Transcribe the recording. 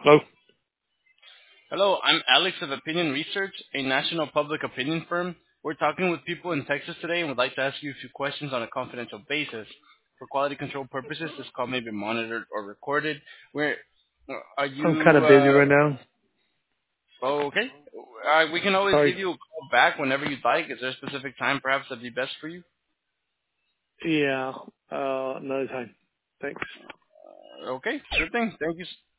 Hello. Hello, I'm Alex of Opinion Research, a national public opinion firm. We're talking with people in Texas today and would like to ask you a few questions on a confidential basis. For quality control purposes, this call may be monitored or recorded. Where are I'm kind you? of busy right now. Oh, okay. We can always Sorry. give you a call back whenever you'd like. Is there a specific time perhaps that'd be best for you? Yeah. Another time. Thanks. Okay, sure thing. Thank you.